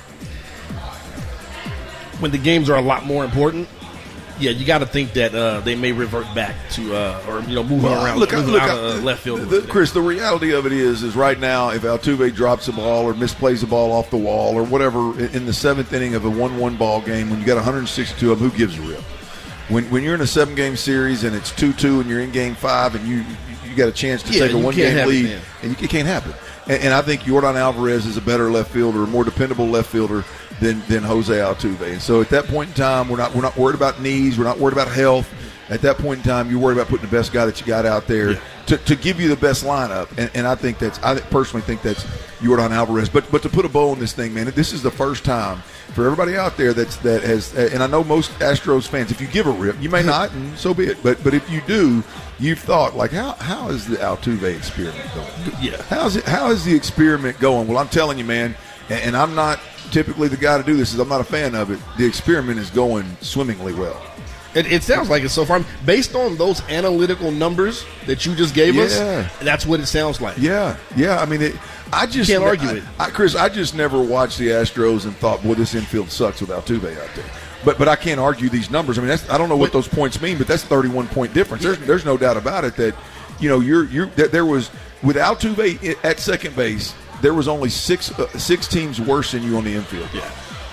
when the games are a lot more important, yeah, you got to think that uh, they may revert back to uh, or you know moving well, around,
look,
moving
look,
out of uh, left field.
The, Chris, the reality of it is, is right now, if Altuve drops a ball or misplays a ball off the wall or whatever in, in the seventh inning of a one-one ball game, when you got one hundred sixty-two of them, who gives a rip? When when you're in a seven-game series and it's two-two and you're in game five and you you, you got a chance to
yeah,
take a one-game lead, it, and you, it can't happen. And, and I think Yordan Alvarez is a better left fielder, a more dependable left fielder than than Jose Altuve. And so at that point in time, we're not we're not worried about knees, we're not worried about health. At that point in time, you're worried about putting the best guy that you got out there
yeah.
to, to give you the best lineup. And, and I think that's I personally think that's Yordan Alvarez. But but to put a bow on this thing, man, this is the first time for everybody out there that's that has. And I know most Astros fans, if you give a rip, you may not, and so be it. But but if you do, you've thought like, how how is the Altuve experiment going?
Yeah,
how's it? How is the experiment going? Well, I'm telling you, man, and, and I'm not typically the guy to do this. Is I'm not a fan of it. The experiment is going swimmingly well.
It, it sounds like it so far. Based on those analytical numbers that you just gave
yeah.
us, that's what it sounds like.
Yeah, yeah. I mean, it, I just
can't argue
I,
it.
I, Chris, I just never watched the Astros and thought, boy, this infield sucks with Altuve out there. But but I can't argue these numbers. I mean, that's, I don't know what those points mean, but that's thirty-one point difference. There's there's no doubt about it that, you know, you're you're that there was with Altuve at second base, there was only six uh, six teams worse than you on the infield.
Yeah.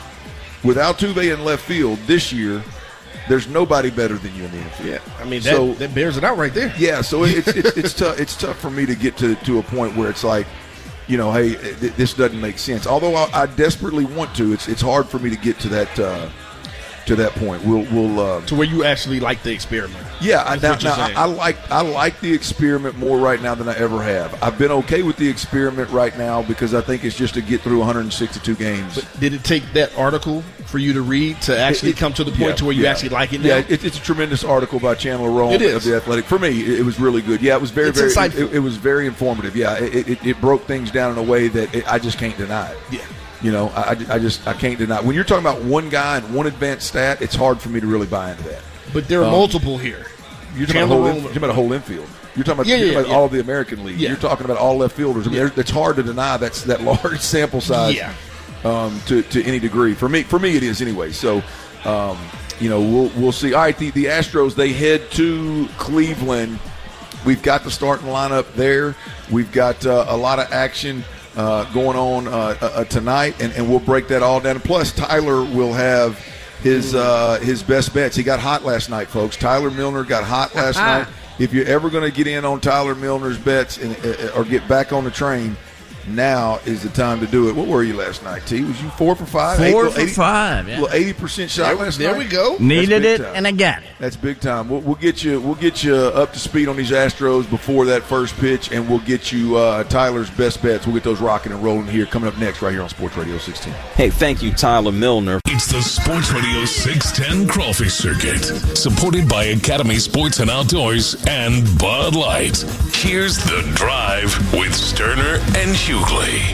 With Altuve in left field this year, there's nobody better than you in the infield.
Yeah, I mean that,
so,
that bears it out right there.
Yeah, so it's it's it's tough. It's tough for me to get to, to a point where it's like, you know, hey, th- this doesn't make sense. Although I, I desperately want to, it's it's hard for me to get to that uh, to that point. We'll we'll uh,
to where you actually like the experiment.
Yeah, I, now, now I, I like I like the experiment more right now than I ever have. I've been okay with the experiment right now because I think it's just to get through one hundred sixty-two games.
But did it take that article for you to read to actually it, it, come to the point
yeah,
to where you
yeah.
actually like it now?
Yeah, it, it's a tremendous article by Chandler Rome
it is.
of The Athletic. For me, it, it was really good. Yeah, it was very,
it's
very
insightful.
It, it was very informative. Yeah, it, it, it broke things down in a way that it, I just can't deny it.
Yeah.
You know, I, I just I can't deny it. When you're talking about one guy and one advanced stat, it's hard for me to really buy into that.
But there are um, multiple here.
You're talking, about, whole, you're talking about a whole infield. You're talking about,
yeah,
you're
yeah,
talking about
yeah.
all of the American League.
Yeah.
You're talking about all left fielders. I mean,
yeah.
it's hard to deny that's that large sample size
yeah.
um, to to any degree. For me, for me, it is anyway. So, um, you know, we'll we'll see. All right, the, the Astros, they head to Cleveland. We've got the starting lineup there. We've got uh, a lot of action uh, going on uh, uh, tonight, and, and we'll break that all down. Plus, Tyler will have his uh, his best bets. He got hot last night, folks. Tyler Milner got hot last night. If you're ever going to get in on Tyler Milner's bets and, uh, or get back on the train, now is the time to do it. What were you last night, T? Was you four for five?
Four
Eight,
for
eighty,
five, yeah.
Well, eighty percent shot
there,
last
there
night.
There we go.
Needed it,
time.
and I got it.
That's big time. We'll, we'll get you. We'll get you up to speed on these Astros before that first pitch, and we'll get you uh, Tyler's best bets. We'll get those rocking and rolling here. Coming up next, right here on Sports Radio six ten.
Hey, thank you, Tyler Milner.
It's the Sports Radio six ten Crawfish Circuit, supported by Academy Sports and Outdoors and Bud Light. Here's the Drive with Sterner and Hughley.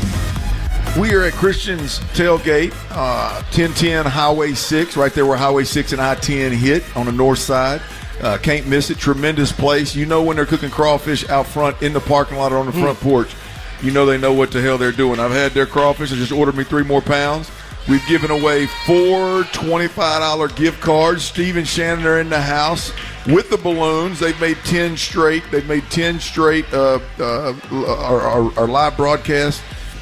We are at Christian's Tailgate, uh, ten ten Highway six, right there where Highway six and I ten hit on the north side. Uh, can't miss it. Tremendous place. You know when they're cooking crawfish out front in the parking lot or on the front mm. porch, you know they know what the hell they're doing. I've had their crawfish. I just ordered me three more pounds. We've given away four twenty-five dollars gift cards. Steve and Shannon are in the house with the balloons. They've made ten straight. They've made ten straight uh, uh, our, our, our live broadcast.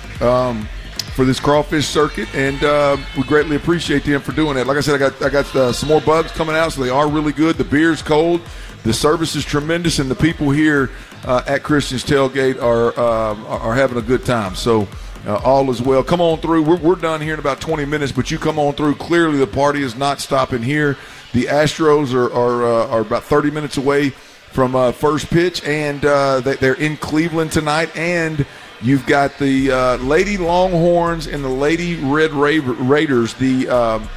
Um for this crawfish circuit, and uh, we greatly appreciate them for doing that. Like I said, I got I got uh, some more bugs coming out, so they are really good. The beer's cold, the service is tremendous, and the people here uh, at Christian's Tailgate are uh, are having a good time. So uh, all is well. Come on through. We're, we're done here in about twenty minutes, but you come on through. Clearly, the party is not stopping here. The Astros are are, uh, are about thirty minutes away from uh, first pitch, and uh, they, they're in Cleveland tonight, and you've got the uh, Lady Longhorns and the Lady Red Ra- Raiders. The um,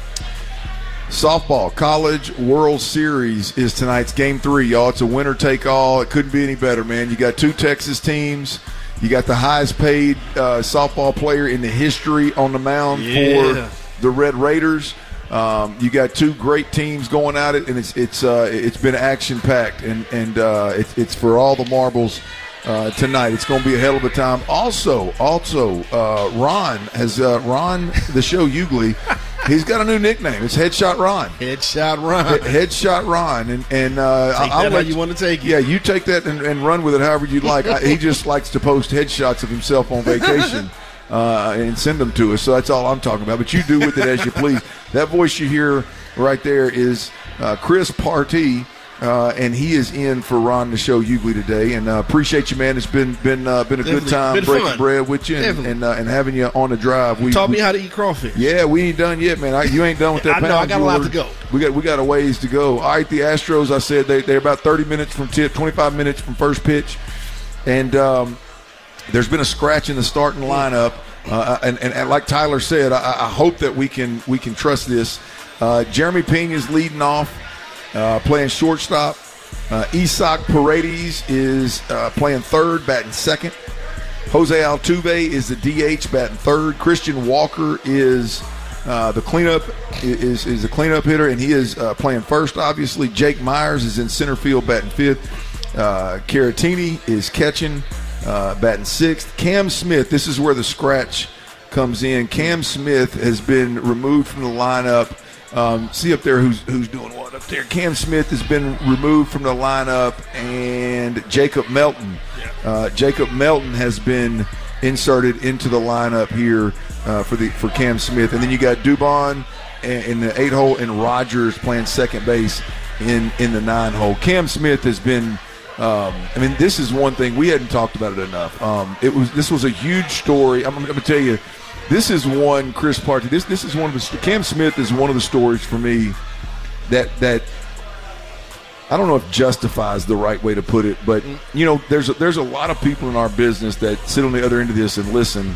softball College World Series is tonight's game three, y'all. It's a winner take all. It couldn't be any better, man. You got two Texas teams. You got the highest paid uh, softball player in the history on the mound
yeah.
for the Red Raiders. Um, you got two great teams going at it, and it's it's uh, it's been action packed, and and uh, it's it's for all the marbles. Uh, tonight, it's going to be a hell of a time. Also, also, uh, Ron has uh, Ron the show Hughley. He's got a new nickname. It's Headshot Ron.
Headshot Ron.
He- Headshot Ron, and and uh,
take
I'll
that
let
how you want to take it.
Yeah, you take that and, and run with it however you'd like. I, he just likes to post headshots of himself on vacation uh, and send them to us. So that's all I'm talking about. But you do with it as you please. That voice you hear right there is uh, Chris Partee. Uh, and he is in for Ron the show Hughley today, and uh, appreciate you, man. It's been been uh, been a
Definitely.
good time
Been
breaking
fun.
bread with you and
Definitely.
and, uh, and having you on the drive. We
taught
we,
me how to eat crawfish.
Yeah, we ain't done yet, man. I, you ain't done with that.
I know, I
pound
got
you
a lot
ordered.
to go.
We got we got a ways to go. All right, the Astros, I said they, they're about thirty minutes from tip, twenty-five minutes from first pitch. And um, there's been a scratch in the starting lineup. Uh, and, and, and like Tyler said, I, I hope that we can we can trust this. Uh, Jeremy Ping is leading off, uh, playing shortstop. Uh, Isaac Paredes is uh, playing third, batting second. Jose Altuve is the D H, batting third. Christian Walker is uh, the cleanup is is the cleanup hitter, and he is uh, playing first. Obviously, Jake Myers is in center field, batting fifth. Uh, Caratini is catching, uh, batting sixth. Cam Smith, this is where the scratch comes in. Cam Smith has been removed from the lineup. Um, see up there who's who's doing what up there. Cam Smith has been removed from the lineup, and Jacob Melton. Uh, Jacob Melton has been inserted into the lineup here uh, for the for Cam Smith, and then you got Dubon in the eight hole and Rogers playing second base in in the nine hole. Cam Smith has been. Um, I mean, this is one thing we hadn't talked about it enough. Um, it was this was a huge story. I'm, I'm going to tell you. This is one, Chris Party. This this is one of the Cam Smith is one of the stories for me that that I don't know if justifies the right way to put it, but you know, there's a, there's a lot of people in our business that sit on the other end of this and listen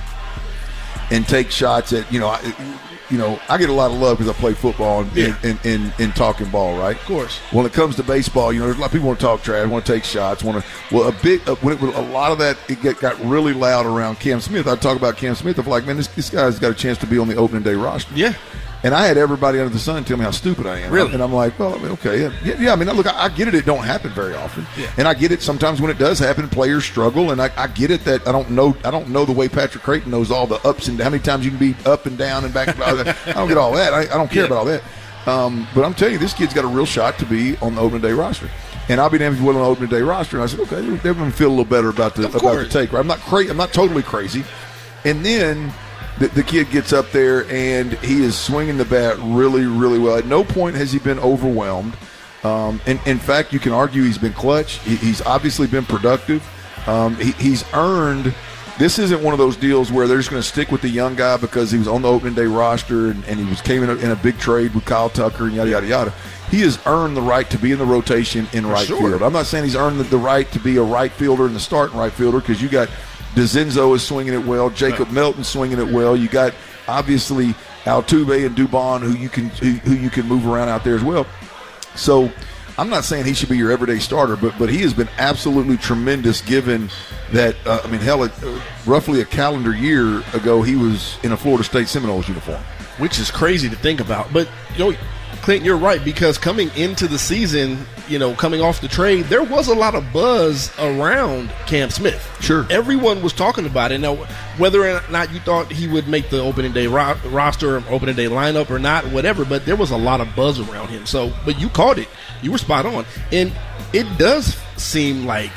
and take shots at you know, I, you know, I get a lot of love because I play football and
Yeah.
and, and, and, and talking ball, right? Of
course.
When it comes to baseball, you know, there's a lot of people want to talk trash, want to take shots, want to. Well, a big, uh, when it, a lot of that it get, got really loud around Cam Smith. I talk about Cam Smith. I'm like, man, this, this guy's got a chance to be on the opening day roster.
Yeah.
And I had everybody under the sun tell me how stupid I am.
Really?
And I'm like, well, I mean, okay, yeah, yeah, yeah. I mean, look, I, I get it. It don't happen very often,
Yeah.
and I get it. Sometimes when it does happen, players struggle, and I, I get it that I don't know. I don't know the way Patrick Creighton knows all the ups and how many times you can be up and down and back. And back. I don't get all that. I, I don't care
Yeah.
about all that. Um, but I'm telling you, this kid's got a real shot to be on the opening day roster. And I'll be damned if he's willing on the opening day roster. And I said, okay, they're going to feel a little better about the
Of
about the
course.
take. Right? I'm not crazy. I'm not totally crazy. And then the, the kid gets up there and he is swinging the bat really, really well. At no point has he been overwhelmed. Um, and in fact, you can argue he's been clutch. He, he's obviously been productive. Um, he, he's earned. This isn't one of those deals where they're just going to stick with the young guy because he was on the opening day roster and, and he was came in a, in a big trade with Kyle Tucker and yada yada yada. He has earned the right to be in the rotation in right
sure.
field. I'm not saying he's earned the, the right to be a right fielder in the starting right fielder because you got DeZenzo is swinging it well, Jacob
Right.
Melton swinging it well. You got obviously Altuve and Dubon who you can who, who you can move around out there as well. So I'm not saying he should be your everyday starter, but but he has been absolutely tremendous given that, uh, I mean, hell, uh, roughly a calendar year ago, he was in a Florida State Seminoles uniform.
Which is crazy to think about. But, you know, Clint, you're right, because coming into the season, you know, coming off the trade, there was a lot of buzz around Cam Smith.
Sure.
Everyone was talking about it. Now, whether or not you thought he would make the opening day ro- roster, or opening day lineup or not, whatever, but there was a lot of buzz around him. So, but you caught it. You were spot on. And it does seem like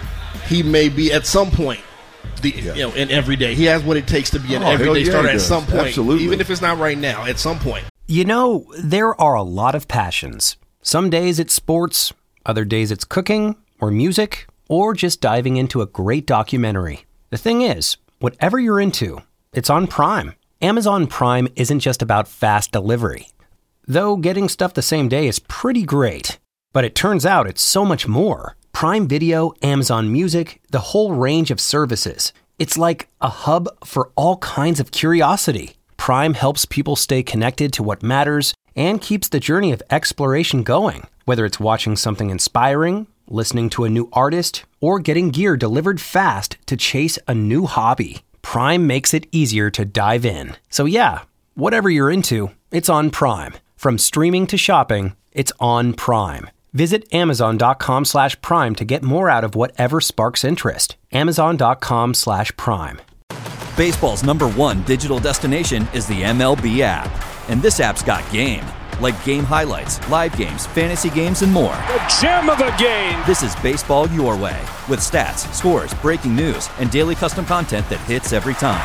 he may be at some point the
Yeah.
you know an everyday. He has what it takes to be an
Oh, hell
everyday
yeah,
starter
he
at
does.
some point.
Absolutely.
Even if it's not right now, at some point.
You know, there are a lot of passions. Some days it's sports, other days it's cooking or music, or just diving into a great documentary. The thing is, whatever you're into, it's on Prime. Amazon Prime isn't just about fast delivery. Though getting stuff the same day is pretty great. But it turns out it's so much more. Prime Video, Amazon Music, the whole range of services. It's like a hub for all kinds of curiosity. Prime helps people stay connected to what matters and keeps the journey of exploration going. Whether it's watching something inspiring, listening to a new artist, or getting gear delivered fast to chase a new hobby, Prime makes it easier to dive in. So yeah, whatever you're into, it's on Prime. From streaming to shopping, it's on Prime. Visit amazon.com slash prime to get more out of whatever sparks interest. Amazon.com slash prime.
Baseball's number one digital destination is the M L B app. And this app's got game. Like game highlights, live games, fantasy games, and more.
The gem of the game.
This is baseball your way. With stats, scores, breaking news, and daily custom content that hits every time.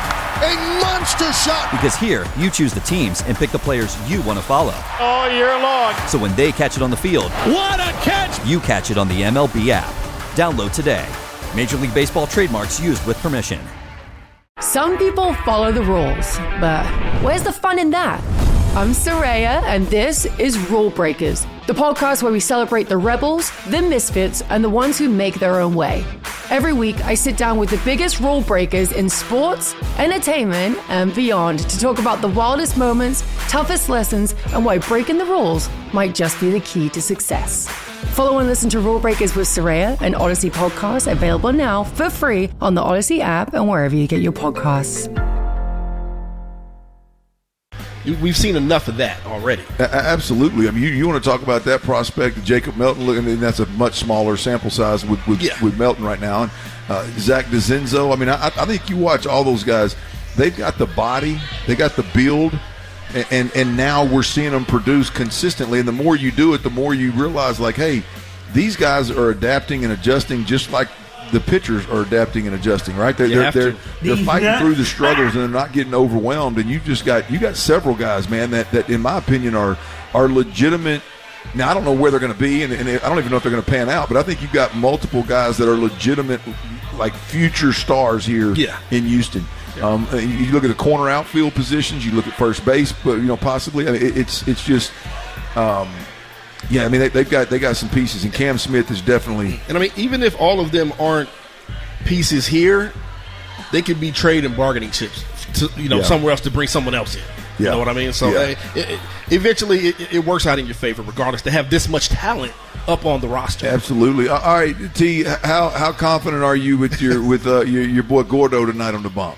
A monster shot.
Because here, you choose the teams and pick the players you want to follow.
All year long.
So when they catch it on the field,
What a catch.
you catch it on the M L B app. Download today. Major League Baseball trademarks used with permission.
Some people follow the rules, but where's the fun in that? I'm Soraya, and this is Rule Breakers, the podcast where we celebrate the rebels, the misfits, and the ones who make their own way. Every week, I sit down with the biggest rule breakers in sports, entertainment, and beyond to talk about the wildest moments, toughest lessons, and why breaking the rules might just be the key to success. Follow and listen to Rule Breakers with Soraya, an Odyssey podcast, available now for free on the Odyssey app and wherever you get your podcasts.
We've seen enough of that already.
A- absolutely. I mean, you, you want to talk about that prospect, Jacob Melton, and that's a much smaller sample size with with, yeah. with Melton right now. And uh, Zach DeZenzo. I mean, I, I think you watch all those guys. They've got the body, they got the build, and, and and now we're seeing them produce consistently. And the more you do it, the more you realize, like, hey, these guys are adapting and adjusting just like the pitchers are adapting and adjusting, right? They're they're, they're, they're fighting through the struggles and they're not getting overwhelmed. And you just got you got several guys, man, that, that in my opinion are are legitimate. Now I don't know where they're going to be, and, and I don't even know if they're going to pan out. But I think you've got multiple guys that are legitimate, like future stars here
yeah.
in Houston. Yeah. Um, you look at the corner outfield positions, you look at first base, but you know possibly. I mean, it, it's it's just. Um, Yeah, I mean they, they've got they got some pieces, and Cam Smith is definitely.
And I mean, even if all of them aren't pieces here, they could be trade and bargaining chips to you know yeah. somewhere else to bring someone else in. You
yeah.
know what I mean? So
yeah.
uh, it, it, eventually, it, it works out in your favor, regardless to have this much talent up on the roster.
Absolutely. All right, T. How how confident are you with your with uh, your your boy Gordo tonight on the bump?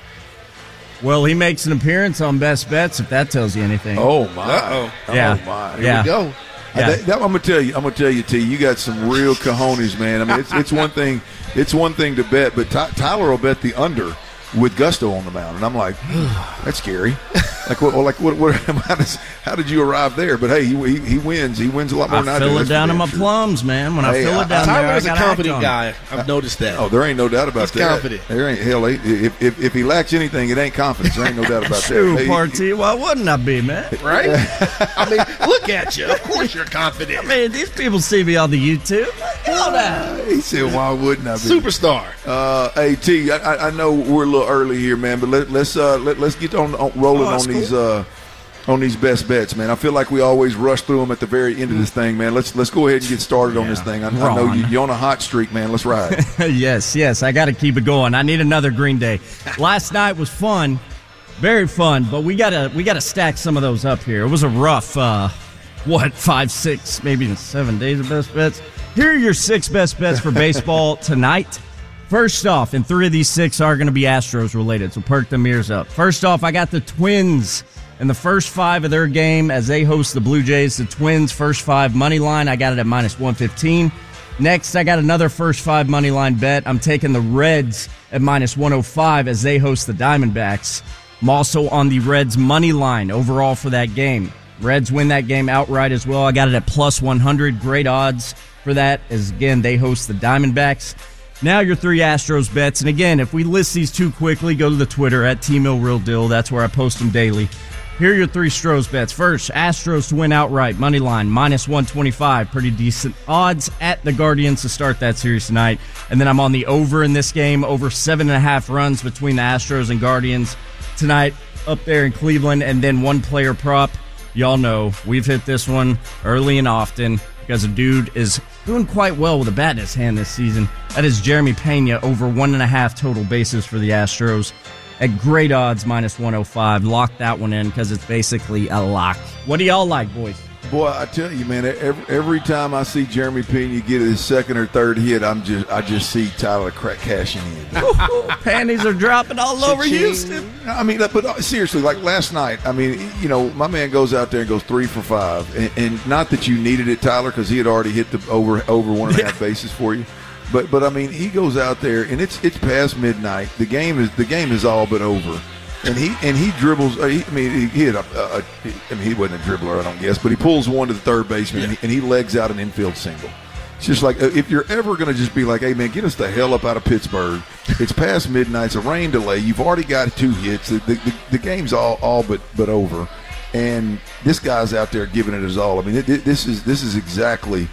Well, he makes an appearance on Best Bets, if that tells you anything.
Oh my!
Uh-oh.
Yeah.
Oh my!
Here
yeah.
we go.
Yeah.
That, that, I'm gonna tell you. I'm gonna tell you, T. You got some real cojones, man. I mean, it's it's one thing. It's one thing to bet, but Ty, Tyler will bet the under with Gusto on the mound, and I'm like, that's scary. Like, what? Like, what? what how, does, how did you arrive there? But hey, he he, he wins. He wins a lot more
I
than I do.
fill it down in my
sure.
plums, man. When
Hey,
I fill
I-
it down
Tyler
there,
is
I
a
got
confident guy. I've noticed that.
Oh, there ain't no doubt about
He's
that.
confident.
There ain't hell. If, if if he lacks anything, it ain't confidence. There ain't no doubt about that.
Shoot,
Hey,
Party, why wouldn't I be, man?
Right? I mean, look at you. Of course you're confident.
I mean, these people see me on the YouTube. Hell no.
He said, "Why wouldn't I be?"
Superstar.
Uh, hey T, I, I know we're a little early here, man, but let, let's uh, let, let's get on, on rolling
Oh,
on
that's
these
cool.
uh, on these best bets, man. I feel like we always rush through them at the very end of this thing, man. Let's let's go ahead and get started on this thing. I, I know you, you're on a hot streak, man. Let's ride.
yes, yes, I got to keep it going. I need another Green Day. Last night was fun, very fun, but we gotta we gotta stack some of those up here. It was a rough, uh, what, five, six, maybe even seven days of best bets. Here are your six best bets for baseball tonight. First off, and three of these six are going to be Astros related, so perk them ears up. First off, I got the Twins in the first five of their game as they host the Blue Jays. The Twins first five money line, I got it at minus one fifteen. Next, I got another first five money line bet. I'm taking the Reds at minus one oh five as they host the Diamondbacks. I'm also on the Reds money line overall for that game. Reds win that game outright as well. I got it at plus one hundred. Great odds for that as, again, they host the Diamondbacks. Now your three Astros bets. And again, if we list these too quickly, go to the Twitter at T Mill Real Deal. That's where I post them daily. Here are your three Stros bets. First, Astros to win outright. Money line, minus one twenty-five. Pretty decent odds at the Guardians to start that series tonight. And then I'm on the over in this game. Over seven and a half runs between the Astros and Guardians tonight up there in Cleveland. And then one player prop. Y'all know we've hit this one early and often because a dude is doing quite well with a bat in his hand this season. That is Jeremy Pena, over one and a half total bases for the Astros at great odds, minus one oh five. Lock that one in because it's basically a lock. What do y'all like, boys?
Boy, I tell you, man, every, every time I see Jeremy Pena get his second or third hit, I'm just I just see Tyler crack cashing in.
Panties are dropping all over Houston.
I mean, but seriously, like last night, I mean, you know, my man goes out there and goes three for five, and, and not that you needed it, Tyler, because he had already hit the over over one and a half bases for you. But but I mean, he goes out there and it's it's past midnight. The game is the game is all but over. And he and he dribbles. Uh, he, I mean, he, he had a, a, a. I mean, he wasn't a dribbler, I don't guess, but he pulls one to the third baseman, yeah. and, he, and he legs out an infield single. It's just like, if you're ever going to just be like, hey, man, get us the hell up out of Pittsburgh. It's past midnight. It's a rain delay. You've already got two hits. The, the, the game's all, all but, but over. And this guy's out there giving it his all. I mean, it, it, this is this is exactly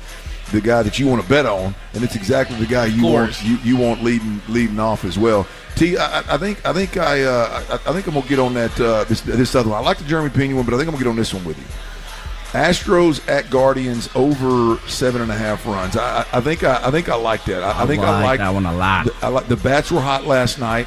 the guy that you want to bet on, and it's exactly the guy you want you, you want leading leading off as well. T, I, I think I think I, uh, I I think I'm gonna get on that uh, this this other one. I like the Jeremy Pena one, but I think I'm gonna get on this one with you. Astros at Guardians over seven and a half runs. I, I think I, I think I like that. I, I think
like
I like
that one a lot.
The, I like the bats were hot last night.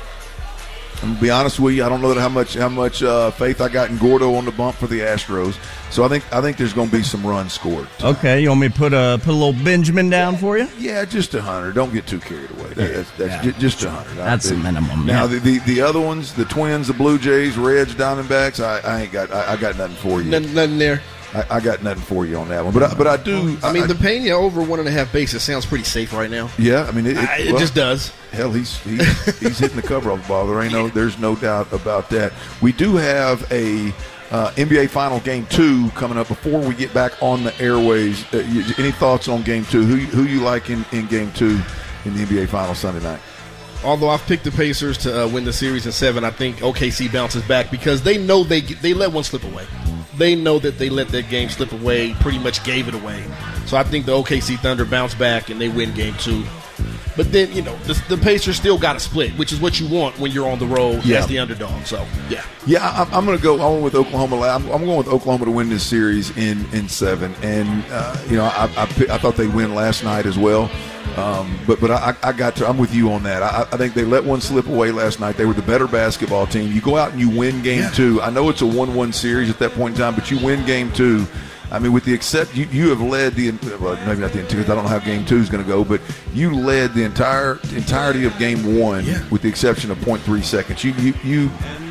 I'm gonna be honest with you. I don't know that how much how much uh, faith I got in Gordo on the bump for the Astros. So I think I think there's going to be some runs scored.
Okay, you want me to put a put a little Benjamin down for you?
Yeah, just a hundred. Don't get too carried away. That, that's that's
Yeah.
j- just a hundred.
That's the minimum.
Now
yeah.
the, the the other ones, the Twins, the Blue Jays, Reds, Diamondbacks. I, I ain't got I, I got nothing for you.
Nothing, nothing there.
I, I got nothing for you on that one. But I, but I do.
I mean, the Pena over one and a half bases sounds pretty safe right now.
Yeah, I mean it. It,
I- it
well,
just does.
Hell, he's he's, he's hitting the cover off the ball. There ain't no there's no doubt about that. We do have a uh, N B A Final Game Two coming up. Before we get back on the airways, uh, you, any thoughts on Game Two? Who who you like in, in Game Two in the N B A Final Sunday night?
Although I've picked the Pacers to uh, win the series in seven, I think O K C bounces back because they know they they let one slip away. They know that they let that game slip away, pretty much gave it away. So I think the O K C Thunder bounce back and they win Game Two. But then, you know, the, the Pacers still got to split, which is what you want when you're on the road
Yeah.
as the underdog. So, yeah.
Yeah, I'm, I'm going to go. I went with Oklahoma. I'm, I'm going with Oklahoma to win this series in, in seven. And uh, you know, I, I I thought they'd win last night as well. Um, but but I, I got to. I'm with you on that. I, I think they let one slip away last night. They were the better basketball team. You go out and you win Game
Yeah.
Two. I know it's a one one series at that point in time, but you win Game Two. I mean, with the except you, you have led the well, maybe not the because I don't know how Game Two is going to go, but you led the entire entirety of Game One
Yeah.
with the exception of point three seconds. You you you.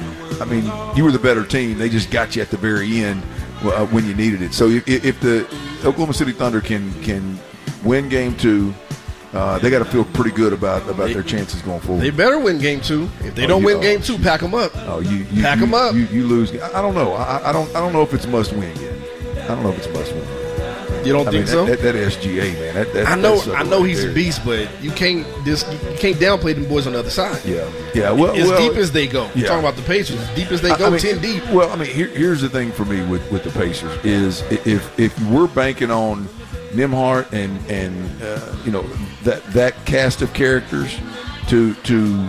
I mean, you were the better team. They just got you at the very end uh, when you needed it. So if, if the Oklahoma City Thunder can can win Game Two, uh, they got to feel pretty good about about
They-
their chances going forward.
They better win Game Two. If they
Oh,
don't
you-
win
oh,
Game Two, pack them up.
Oh, you, you
Pack
you,
'em up.
You, you lose. I, I don't know. I, I don't. I don't know if it's must win yet. I don't know if it's must win.
You don't
I
think
mean,
so?
That, that, that S G A man. That, that,
I know,
that's
I know
right
he's
there.
a beast, but you can't just you can't downplay them boys on the other side.
Yeah, yeah. Well,
as
well,
deep as they go. You're
yeah.
talking about the Pacers, as deep as they
I-
go,
I mean,
ten deep.
Well, I mean, here, here's the thing for me with, with the Pacers is i- if if we're banking on Nembhard and and uh, you know that that cast of characters to to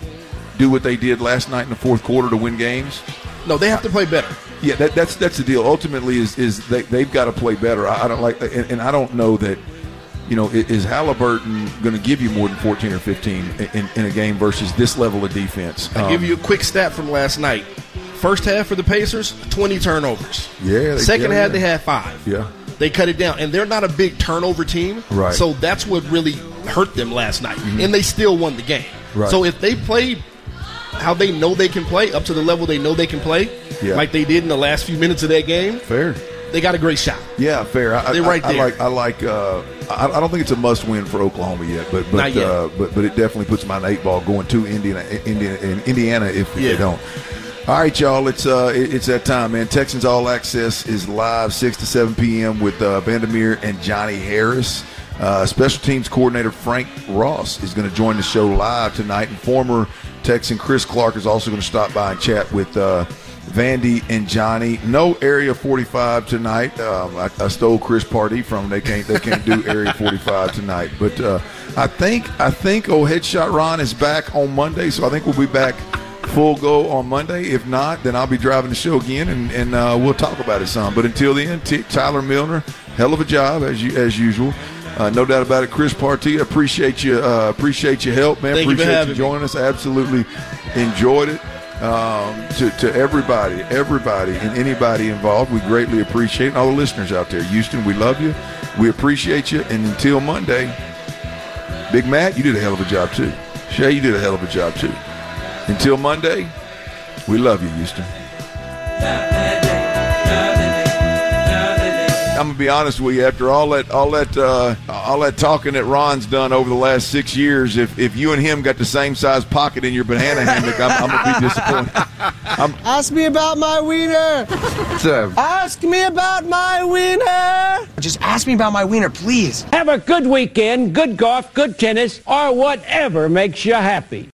do what they did last night in the fourth quarter to win games.
No, they have to play better.
Yeah, that, that's that's the deal. Ultimately, is is they they've got to play better. I, I don't like, and, and I don't know that. You know, i- is Halliburton going to give you more than fourteen or fifteen in, in a game versus this level of defense?
I'll
Um,
give you a quick stat from last night. First half for the Pacers, twenty turnovers.
Yeah. they-
Second
yeah,
half,
yeah.
they had five.
Yeah.
They cut it down, and they're not a big turnover team.
Right.
So that's what really hurt them last night, and they still won the game.
Right.
So if they play how they know they can play, up to the level they know they can play,
Yeah.
like they did in the last few minutes of that game,
Fair.
they got a great shot.
Yeah, fair. I,
They're
I-
right
I,
there.
like. I like. Uh, I, I don't think it's a must-win for Oklahoma yet, but but
Not yet.
Uh, but but it definitely puts them on an eight ball going to Indiana, Indiana, in Indiana if, if
Yeah.
they don't. All right, y'all. It's uh, it- it's that time, man. Texans All Access is live six to seven p.m. with uh, Vandermeer and Johnny Harris. Uh, Special Teams Coordinator Frank Ross is going to join the show live tonight, and former Texan Chris Clark is also going to stop by and chat with uh, Vandy and Johnny. No Area forty-five tonight. Um, I, I stole Chris Pardee from them. They can't they can't do Area forty-five tonight. But uh, I think I think oh Headshot Ron is back on Monday, so I think we'll be back full go on Monday. If not, then I'll be driving the show again, and, and uh, we'll talk about it some. But until then, T- Tyler Milner, hell of a job as you as usual. Uh, no doubt about it. Chris Partee, appreciate you. Uh, appreciate your help, man.
Thank you for
appreciate you,
having me.
joining us. Absolutely enjoyed it. Um, to, to everybody, everybody, and anybody involved, we greatly appreciate it. All the listeners out there, Houston, we love you. We appreciate you. And until Monday, Big Matt, you did a hell of a job too. Shay, you did a hell of a job too. Until Monday, we love you, Houston. I'm gonna be honest with you. After all that, all that, uh, all that talking that Ron's done over the last six years, if if you and him got the same size pocket in your banana hammock, I'm, I'm gonna be disappointed. I'm,
Ask me about my wiener.
so,
Ask me about my wiener. Just ask me about my wiener, please.
Have a good weekend, good golf, good tennis, or whatever makes you happy.